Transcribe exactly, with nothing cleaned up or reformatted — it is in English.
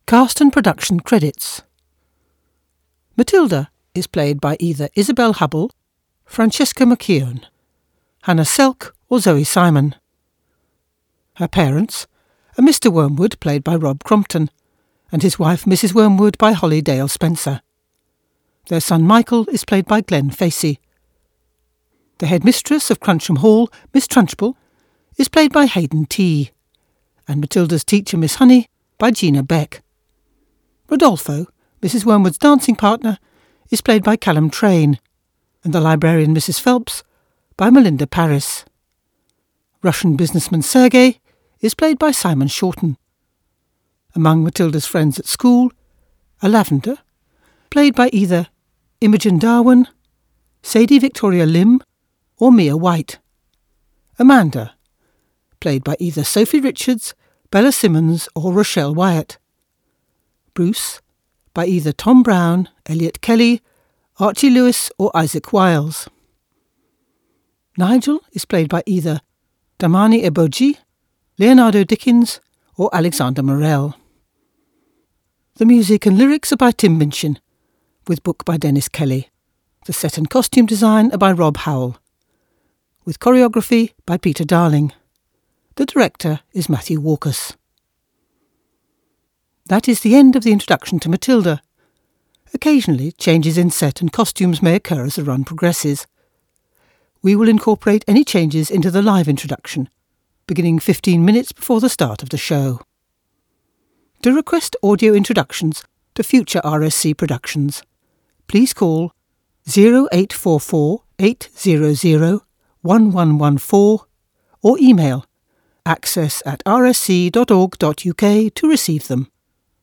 Cast and production credits. Matilda is played by either Isabel Hubble, Francesca McKeown, Hannah Selk or Zoe Simon. Her parents are Mister Wormwood, played by Rob Crompton, and his wife Missus Wormwood by Holly Dale Spencer. Their son Michael is played by Glenn Facey. The headmistress of Cruncham Hall, Miss Trunchbull, is played by Hayden T, and Matilda's teacher, Miss Honey, by Gina Beck. Rodolfo, Missus Wormwood's dancing partner, is played by Callum Train, and the librarian, Missus Phelps, by Melinda Paris. Russian businessman Sergei is played by Simon Shorten. Among Matilda's friends at school are Lavender, played by either Imogen Darwin, Sadie Victoria Lim, or Mia White. Amanda, played by either Sophie Richards, Bella Simmons, or Rochelle Wyatt. Bruce, by either Tom Brown, Elliot Kelly, Archie Lewis, or Isaac Wiles. Nigel is played by either Damani Eboji, Leonardo Dickens, or Alexander Morel. The music and lyrics are by Tim Minchin, with book by Dennis Kelly. The set and costume design are by Rob Howell, with choreography by Peter Darling. The director is Matthew Walkus. That is the end of the introduction to Matilda. Occasionally, changes in set and costumes may occur as the run progresses. We will incorporate any changes into the live introduction, beginning fifteen minutes before the start of the show. To request audio introductions to future R S C productions, please call zero eight four four, eight hundred, one one one four or email access at r s c dot org dot u k to receive them.